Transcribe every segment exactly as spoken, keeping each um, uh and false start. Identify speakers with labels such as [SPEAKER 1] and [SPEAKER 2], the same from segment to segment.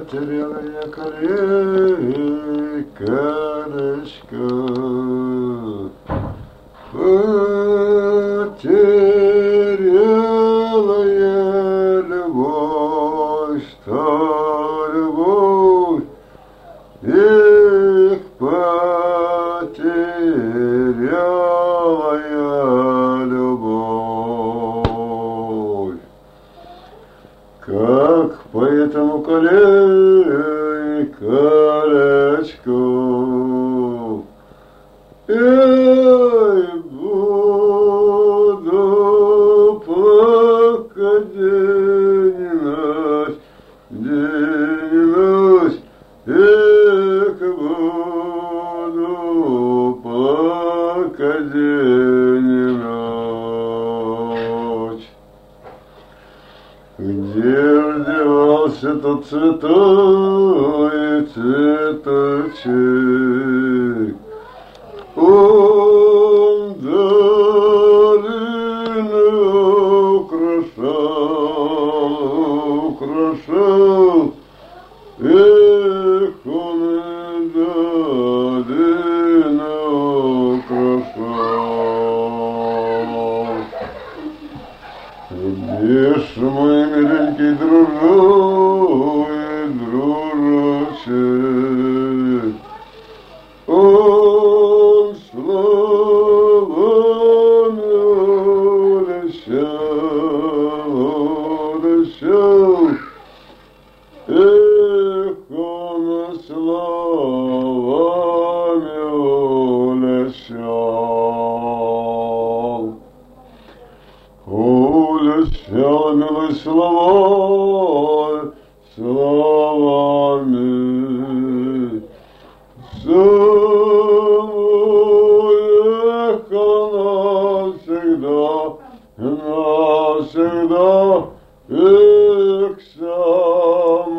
[SPEAKER 1] потеряла я колечко, потеряла я любовь, что любовь, их потеряла я любовь. Как по этому коле, колечку, эй, буду плакать день и ночь, день и ночь, эх, буду плакать день и ночь. Где девался тот цветой цветочек? Он долину украшал, украшал, эх, он долину украшал. Где ж мой миленький дружок, дружочек? Он словами улещал, улещал, эх, он словами улещал. Улещал, милый, слова, словами, уехал навсегда, навсегда, эх, сам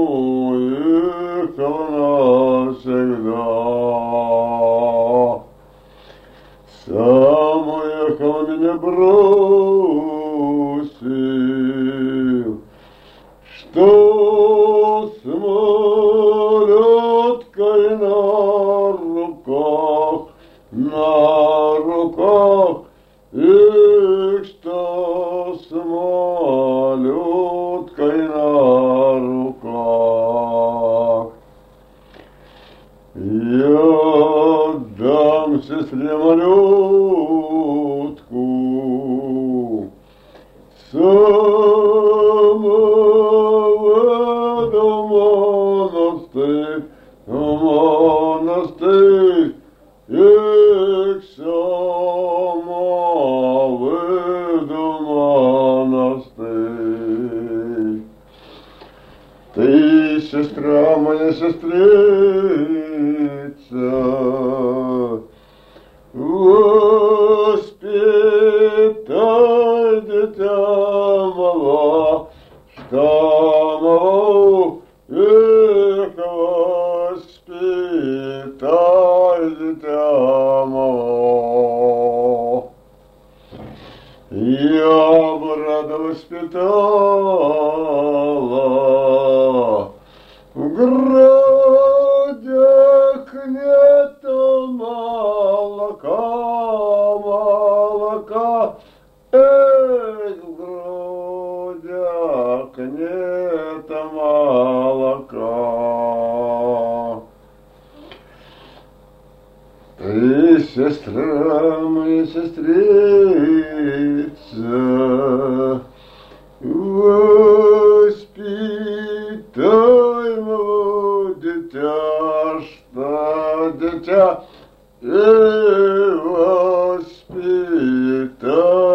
[SPEAKER 1] уехал навсегда. Сам уехал, меня бросил, что самолеткой на руках, на руках, эх, что самолеткой на руках. Я дам сестре малютку, самого дома монастырь, монастырь, эх, самого дома монастырь. Ты, сестра моя, сестрица, воспитай дитя мало, что мало, эх, воспитай дитя мало. Я бы рада воспитала, в грудях нету молока, молока, эх, в грудях нету молока. Ты, сестра моя, сестрица, воспитай моего дитя, что дитя, и воспитай